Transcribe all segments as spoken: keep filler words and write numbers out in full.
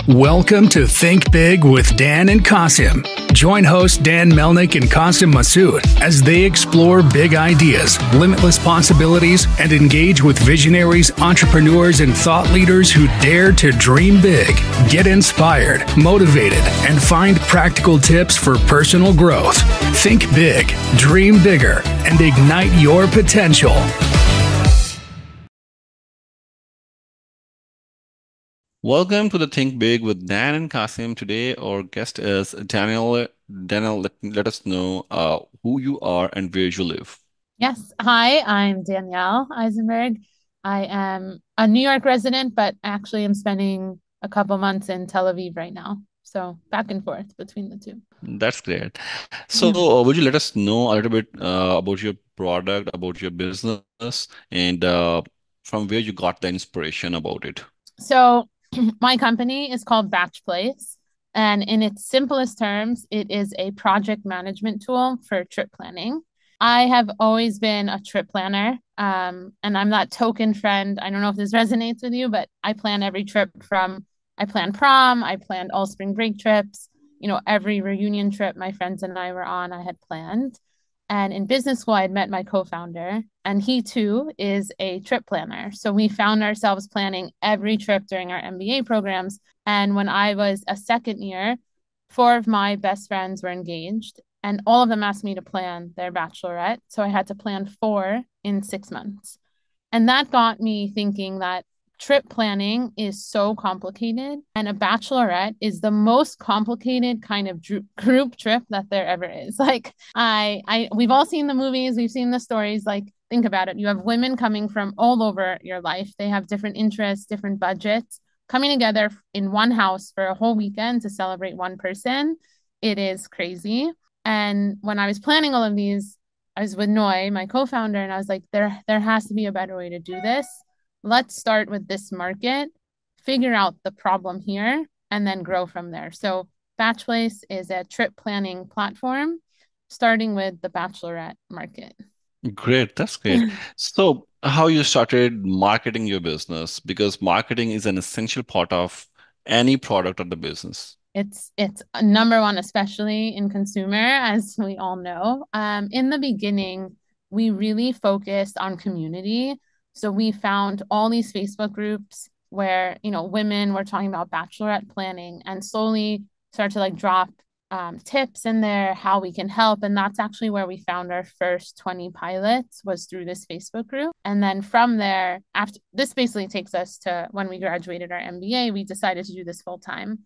Welcome to Think Big with Dan and Kasim. Join host Dan Melnick and Kasim Masood as they explore big ideas, limitless possibilities, and engage with visionaries, entrepreneurs, and thought leaders who dare to dream big, get inspired, motivated, and find practical tips for personal growth. Think big, dream bigger, and ignite your potential. Welcome to the Think Big with Dan and Kasim. Today, our guest is Daniel. Daniel, let, let us know uh, who you are and where you live. Yes. Hi, I'm Danielle Eisenberg. I am a New York resident, but actually I'm spending a couple months in Tel Aviv right now. So back and forth between the two. That's great. So, Yeah. uh, would you let us know a little bit uh, about your product, about your business, and uh, from where you got the inspiration about it? So my company is called Batch Place. And in its simplest terms, it is a project management tool for trip planning. I have always been a trip planner. Um, and I'm that token friend. I don't know if this resonates with you, but I plan every trip from I planned prom, I planned all spring break trips, you know, every reunion trip my friends and I were on, I had planned. And in business school, I had met my co founder, and he too is a trip planner. So we found ourselves planning every trip during our M B A programs. And when I was a second year, four of my best friends were engaged, and all of them asked me to plan their bachelorette. So I had to plan four in six months. And that got me thinking that trip planning is so complicated, and a bachelorette is the most complicated kind of dru- group trip that there ever is. Like I I we've all seen the movies, we've seen the stories. Like think about it. You have women coming from all over your life. They have different interests, different budgets, coming together in one house for a whole weekend to celebrate one person. It is crazy. And when I was planning all of these, I was with Noy, my co-founder, and I was like, there, there has to be a better way to do this. Let's start with this market, figure out the problem here, and then grow from there. So Batch Place is a trip planning platform, starting with the bachelorette market. Great, that's great. So, how you started marketing your business? Because marketing is an essential part of any product or the business. It's it's number one, especially in consumer, as we all know. Um, in the beginning, we really focused on community. So we found all these Facebook groups where, you know, women were talking about bachelorette planning and slowly start to like drop um, tips in there, how we can help. And that's actually where we found our first twenty pilots was through this Facebook group. And then from there, after this basically takes us to when we graduated our M B A, we decided to do this full time.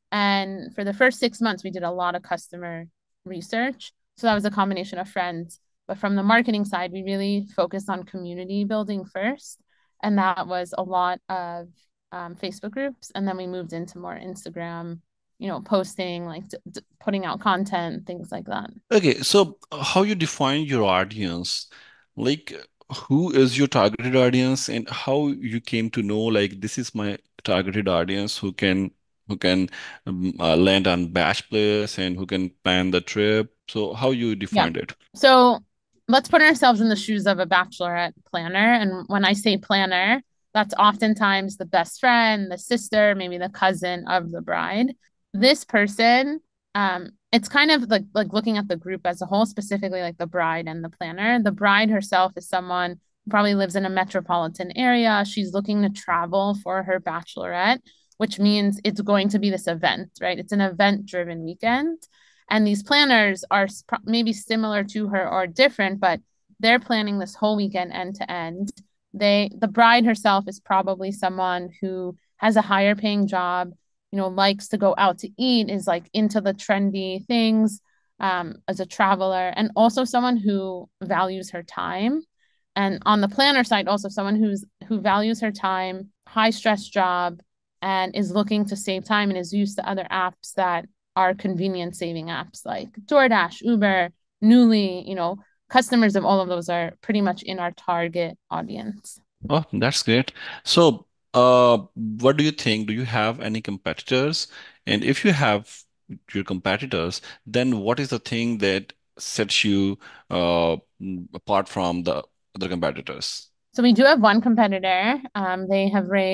And for the first six months, we did a lot of customer research. So that was a combination of friends. But from the marketing side, we really focused on community building first. And that was a lot of um, Facebook groups. And then we moved into more Instagram, you know, posting, like d- d- putting out content, things like that. Okay, so uh, how you define your audience? Like, who is your targeted audience, and how you came to know like this is my targeted audience who can who can um, uh, land on batch players and who can plan the trip. So how you Yeah. defined it? So let's put ourselves in the shoes of a bachelorette planner. And when I say planner, that's oftentimes the best friend, the sister, maybe the cousin of the bride. This person, um, it's kind of like like looking at the group as a whole, specifically like the bride and the planner. The bride herself is someone who probably lives in a metropolitan area. She's looking to travel for her bachelorette, which means it's going to be this event, right? It's an event driven weekend. And these planners are maybe similar to her or different, but they're planning this whole weekend end to end. They, the bride herself is probably someone who has a higher paying job, you know, likes to go out to eat, is like into the trendy things um, as a traveler, and also someone who values her time. And on the planner side, also someone who's who values her time, high stress job, and is looking to save time and is used to other apps that are convenience saving apps like DoorDash, Uber, Newly, you know, customers of all of those are pretty much in our target audience. Oh, that's great. So, uh, what do you think? Do you have any competitors? And if you have your competitors, then what is the thing that sets you uh, mm, apart from the other competitors? So we do have one competitor. Um, they have raised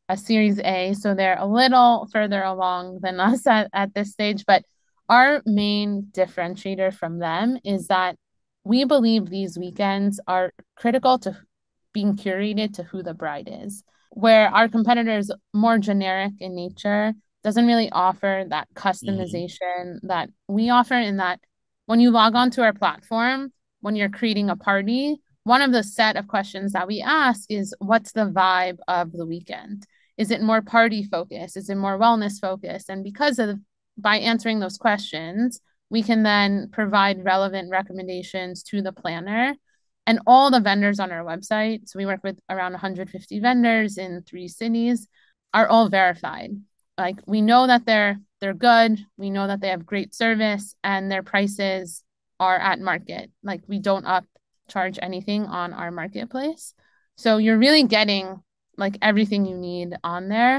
a Series A, so they're a little further along than us at, at this stage. But our main differentiator from them is that we believe these weekends are critical to being curated to who the bride is, where our competitors more generic in nature, doesn't really offer that Hmm. customization that we offer, in that when you log on to our platform, when you're creating a party, one of the set of questions that we ask is, what's the vibe of the weekend? Is it more party focused? Is it more wellness focused? And because of by answering those questions, we can then provide relevant recommendations to the planner and all the vendors on our website. So we work with around one hundred fifty vendors in three cities, are all verified. Like, we know that they're they're good, we know that they have great service, and their prices are at market. Like, we don't upcharge anything on our marketplace. So you're really getting like everything you need on there,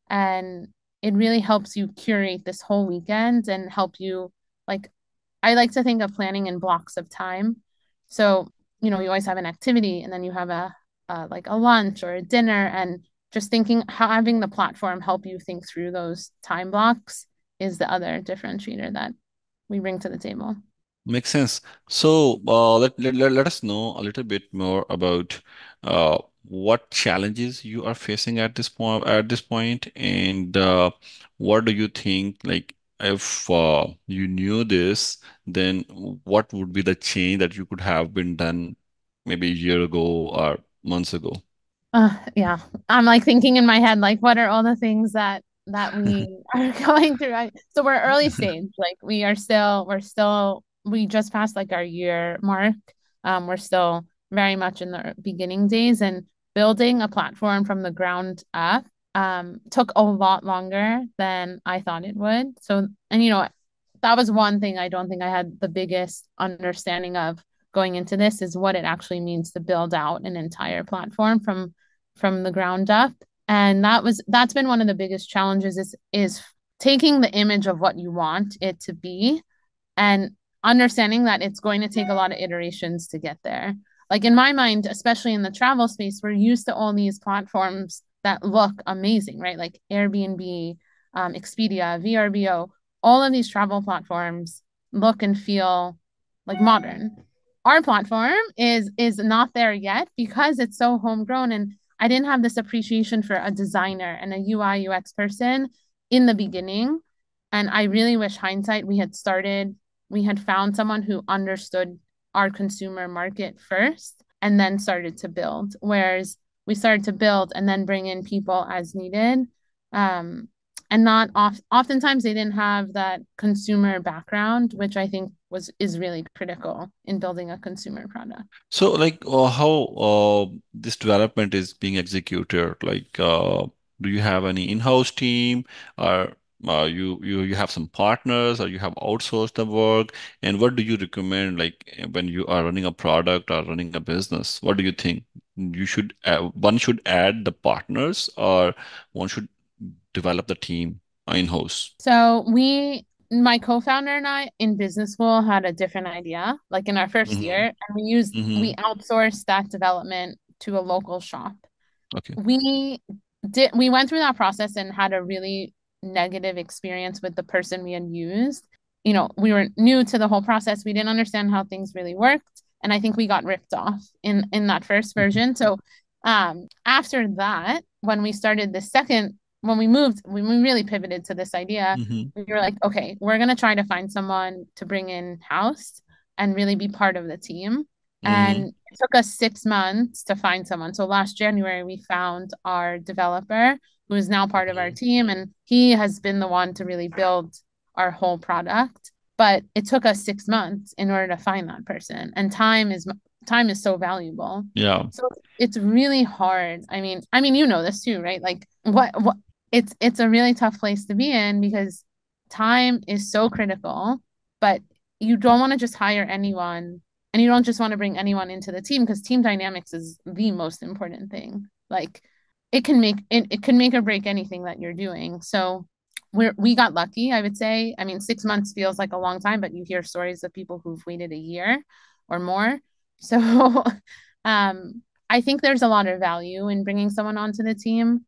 and it really helps you curate this whole weekend and help you, like, I like to think of planning in blocks of time. So, you know, you always have an activity, and then you have a, a like a lunch or a dinner, and just thinking how having the platform help you think through those time blocks is the other differentiator that we bring to the table. Makes sense. So, uh, let, let, let let us know a little bit more about uh, what challenges you are facing at this point, at this point, and uh, what do you think, like, if uh, you knew this, then what would be the change that you could have been done maybe a year ago or months ago? Uh, yeah, I'm like thinking in my head, like, what are all the things that that we are going through? I, so we're early stage, like we are still, we're still, we just passed like our year mark. Um, we're still very much in the beginning days, and building a platform from the ground up um took a lot longer than I thought it would. So, and you know, that was one thing I don't think I had the biggest understanding of going into this, is what it actually means to build out an entire platform from from the ground up. And that was that's been one of the biggest challenges, is is taking the image of what you want it to be, and understanding that it's going to take a lot of iterations to get there. Like, in my mind, especially in the travel space, we're used to all these platforms that look amazing, right? Like Airbnb, um, Expedia, V R B O, all of these travel platforms look and feel like modern. Our platform is is not there yet because it's so homegrown, and I didn't have this appreciation for a designer and a U I U X person in the beginning. And I really wish hindsight we had started, we had found someone who understood our consumer market first and then started to build. Whereas we started to build and then bring in people as needed. Um, and not off oftentimes they didn't have that consumer background, which I think was is really critical in building a consumer product. So, like, uh, how uh, this development is being executed? Like, uh, do you have any in-house team, or uh, you you you have some partners, or you have outsourced the work? And what do you recommend, like, eh, when you are running a product or running a business? What do you think? You should uh, one should add the partners, or one should develop the team in-house? So we, my co-founder and I in business school had a different idea, like in our first year, Mm-hmm. and we used Mm-hmm. we outsourced that development to a local shop. Okay. We did we went through that process and had a really negative experience with the person we had used. You know, we were new to the whole process. We didn't understand how things really worked, and I think we got ripped off in in that first version. So, um, after that, when we started the second, when we moved, when we really pivoted to this idea, Mm-hmm. we were like, okay, we're gonna try to find someone to bring in house and really be part of the team. Mm-hmm. And it took us six months to find someone. So last January, we found our developer, who is now part of our Mm-hmm. team, and he has been the one to really build our whole product. But it took us six months in order to find that person, and time is time is so valuable. Yeah. So it's really hard. I mean, I mean, you know this too, right? Like, what what it's it's a really tough place to be in, because time is so critical, but you don't want to just hire anyone, and you don't just want to bring anyone into the team, because team dynamics is the most important thing. Like, it can make it, it can make or break anything that you're doing. So we're we got lucky, I would say. I mean, six months feels like a long time, but you hear stories of people who've waited a year or more. So um I think there's a lot of value in bringing someone onto the team.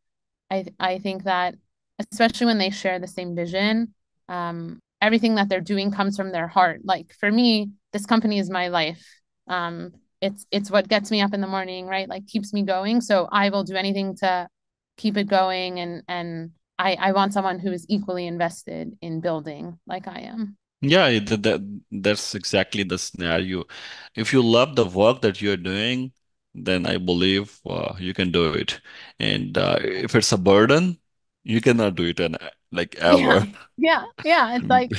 I I think that especially when they share the same vision, um, everything that they're doing comes from their heart. Like for me, this company is my life. Um, it's it's what gets me up in the morning, right? Like keeps me going. So I will do anything to keep it going, and and I I want someone who is equally invested in building like I am. Yeah, that, that that's exactly the scenario. If you love the work that you're doing, then I believe uh, you can do it. And uh, if it's a burden, you cannot do it and like Yeah. ever. Yeah. Yeah. It's like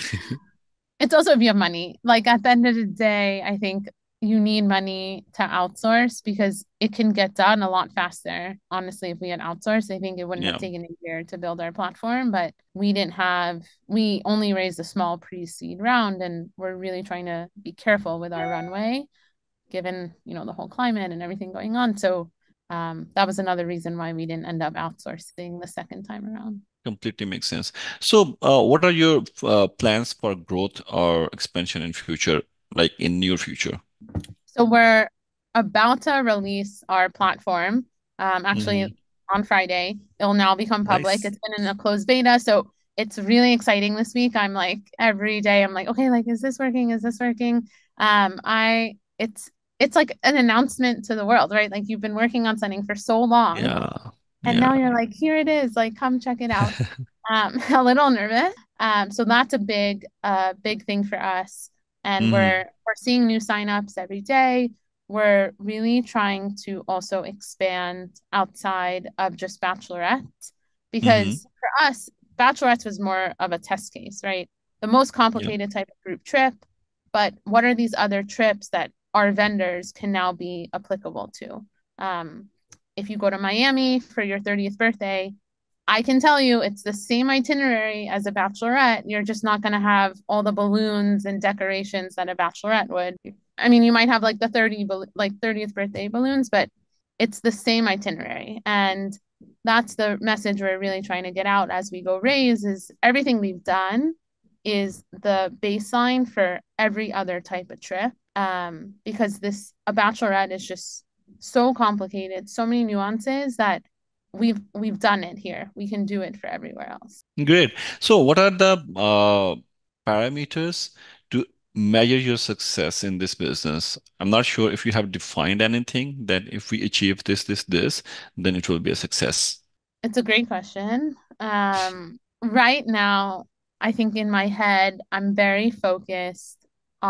it's also if you have money. Like at the end of the day, I think you need money to outsource because it can get done a lot faster. Honestly, if we had outsourced, I think it wouldn't have Yeah, taken a year to build our platform, but we didn't have, we only raised a small pre-seed round, and we're really trying to be careful with our runway given, you know, the whole climate and everything going on. So um, that was another reason why we didn't end up outsourcing the second time around. completely makes sense. So, uh, what are your uh, plans for growth or expansion in future, like in near future? So we're about to release our platform. Um, actually, Hmm. on Friday, it'll now become public. Nice. It's been in a closed beta, so it's really exciting this week. I'm like every day, I'm like, okay, like, is this working? Is this working? Um, I it's it's like an announcement to the world, right? Like you've been working on something for so long, Yeah, and yeah. now you're like, here it is, like come check it out. Um, a little nervous. Um, so that's a big, uh, big thing for us. And Hmm. we're we're seeing new signups every day. We're really trying to also expand outside of just Bachelorette Hmm. because for us, Bachelorettes was more of a test case, right? The most Yeah. complicated type of group trip, but what are these other trips that our vendors can now be applicable to? Um, if you go to Miami for your thirtieth birthday, I can tell you it's the same itinerary as a bachelorette. You're just not going to have all the balloons and decorations that a bachelorette would. I mean, you might have like the thirty like thirtieth birthday balloons, but it's the same itinerary. And that's the message we're really trying to get out as we go raise is everything we've done is the baseline for every other type of trip. Um, because this a bachelorette is just so complicated, so many nuances that we've we've done it here. We can do it for everywhere else. Great. So, what are the uh, parameters to measure your success in this business? I'm not sure if you have defined anything that if we achieve this, this, this, then it will be a success. It's a great question. Um, right now, I think in my head, I'm very focused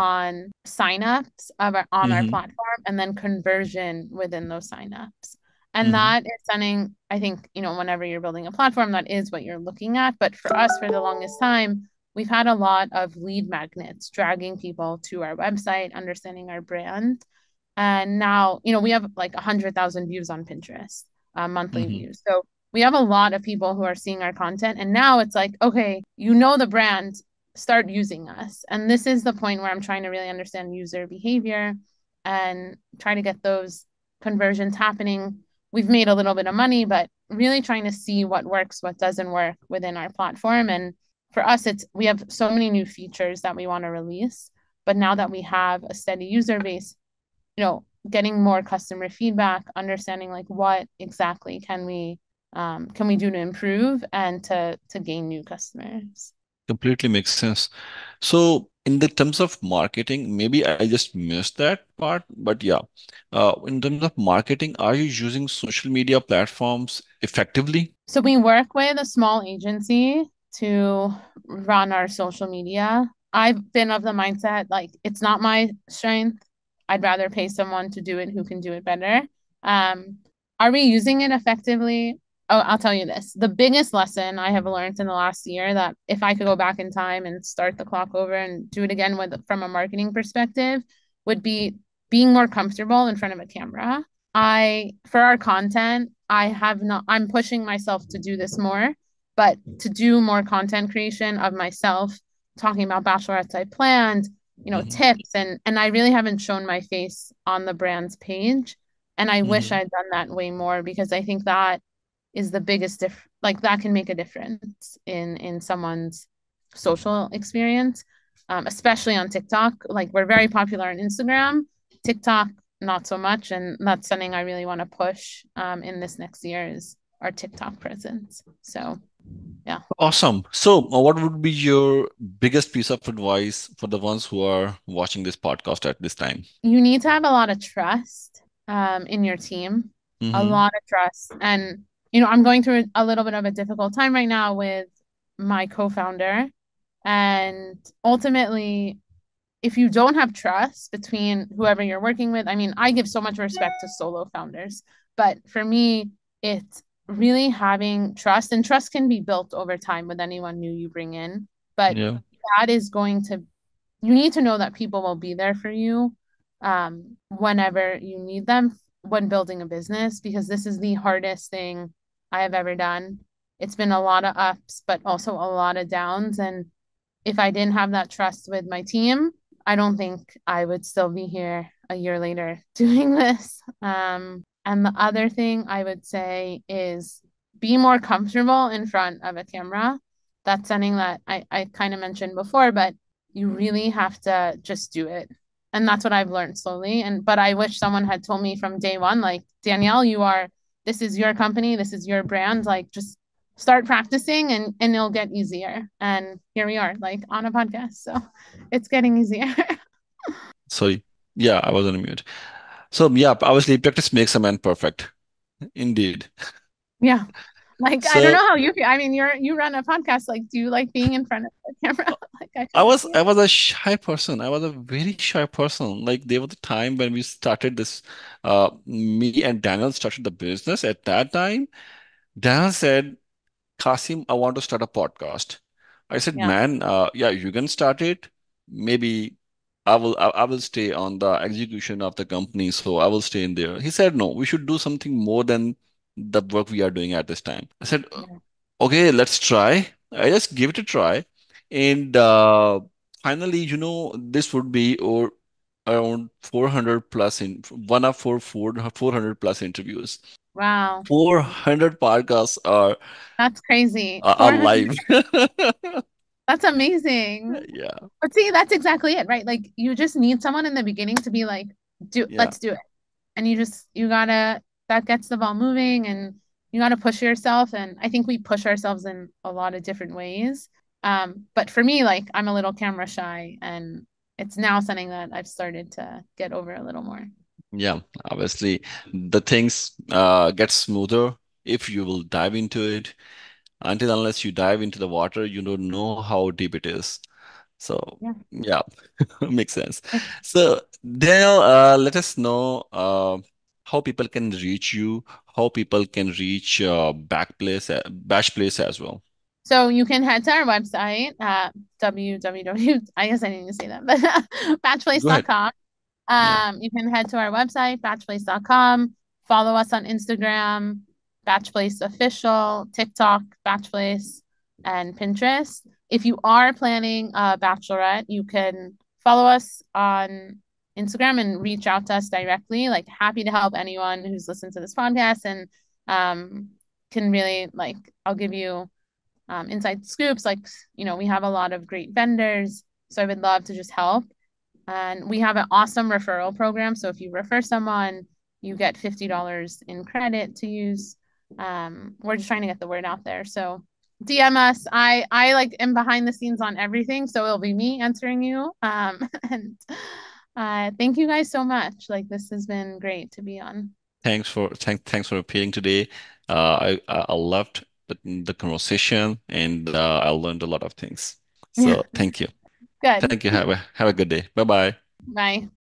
on signups of our, on our Hmm. platform and then conversion within those signups. And Hmm. that is something I think, you know, whenever you're building a platform, that is what you're looking at. But for us, for the longest time, we've had a lot of lead magnets dragging people to our website, understanding our brand. And now, you know, we have like a hundred thousand views on Pinterest, uh, monthly Hmm. views. So we have a lot of people who are seeing our content. And now it's like, okay, you know the brand, start using us. And this is the point where I'm trying to really understand user behavior and try to get those conversions happening. We've made a little bit of money, but really trying to see what works, what doesn't work within our platform. And for us, it's we have so many new features that we want to release. But now that we have a steady user base, you know, getting more customer feedback, understanding like what exactly can we um, can we do to improve and to to gain new customers. Completely makes sense. So, in the terms of marketing, maybe I just missed that part, but yeah, uh, in terms of marketing, are you using social media platforms effectively? So we work with a small agency to run our social media. I've been of the mindset like it's not my strength. I'd rather pay someone to do it who can do it better. Um, are we using it effectively? Oh, I'll tell you this. The biggest lesson I have learned in the last year that if I could go back in time and start the clock over and do it again with from a marketing perspective would be being more comfortable in front of a camera. I for our content, I have not I'm pushing myself to do this more, but to do more content creation of myself talking about bachelorettes I planned, you know, Hmm. tips and and I really haven't shown my face on the brand's page. And I wish Hmm. I'd done that way more because I think that is the biggest diff like that can make a difference in in someone's social experience, um, especially on TikTok. Like we're very popular on Instagram, TikTok not so much, and that's something I really want to push um, in this next year is our TikTok presence. So, yeah. Awesome. So, uh, what would be your biggest piece of advice for the ones who are watching this podcast at this time? You need to have a lot of trust um, in your team, a Mm-hmm. lot of trust. And, you know, I'm going through a little bit of a difficult time right now with my co-founder. And ultimately, if you don't have trust between whoever you're working with, I mean, I give so much respect to solo founders, but for me, it's really having trust, and trust can be built over time with anyone new you bring in. But Yeah. that is going to, you need to know that people will be there for you um, whenever you need them when building a business, because this is the hardest thing I have ever done. It's been a lot of ups, but also a lot of downs. And if I didn't have that trust with my team, I don't think I would still be here a year later doing this. Um, and the other thing I would say is be more comfortable in front of a camera. That's something that I, I kind of mentioned before, but you really have to just do it. And that's what I've learned slowly. And but I wish someone had told me from day one, like, Danielle, you are, this is your company, this is your brand, like just start practicing and and it'll get easier. And here we are, like on a podcast. So it's getting easier. Sorry. Yeah, I was on mute. So, yeah, obviously, practice makes a man perfect. Indeed. Yeah. Like I don't So, know how you feel. I mean, you're you run a podcast. Like, do you like being in front of the camera? Like I I feel like was you. I was a shy person. I was a very shy person. Like there was a time when we started this, uh, me and Daniel started the business. At that time, Daniel said, Kasim, I want to start a podcast. I said, Yeah. man, uh, yeah, you can start it. Maybe I will I, I will stay on the execution of the company, so I will stay in there. He said, no, we should do something more than the work we are doing at this time. I said, Yeah. okay, let's try. I just give it a try. And uh, finally, you know, this would be or around four hundred plus in one of four, four, four hundred plus interviews. Wow. four hundred podcasts are, That's crazy. are, are four hundred. live. That's amazing. Yeah, But see, that's exactly it, right? Like you just need someone in the beginning to be like, do yeah, let's do it. And you just you gotta that gets the ball moving and you gotta push yourself. And I think we push ourselves in a lot of different ways. Um, but for me, like I'm a little camera shy and it's now something that I've started to get over a little more. yeah. Obviously, the things uh, get smoother if you will dive into it. Until unless you dive into the water, you don't know how deep it is. So, Yeah. yeah, makes sense. So, Daniel, uh, let us know uh, how people can reach you, how people can reach uh, Backplace, uh, Bashplace as well. So you can head to our website at w w w. I guess I didn't even say that, but Go ahead. batchplace dot com. Yeah. Um, you can head to our website, batchplace dot com, follow us on Instagram, Batchplace Official, TikTok, Batchplace, and Pinterest. If you are planning a bachelorette, you can follow us on Instagram and reach out to us directly. Like, happy to help anyone who's listened to this podcast and um, can really, like, I'll give you um, inside scoops. Like, you know, we have a lot of great vendors. So I would love to just help. And we have an awesome referral program. So if you refer someone, you get fifty dollars in credit to use. Um, we're just trying to get the word out there. So D M us. I I like am behind the scenes on everything, so it'll be me answering you. Um, and uh, thank you guys so much. Like this has been great to be on. Thanks for thank, thanks for appearing today. Uh, I I I loved the, the conversation and uh, I learned a lot of things. Yeah, So, thank you. good. Thank you. Have a have a good day. Bye bye. Bye.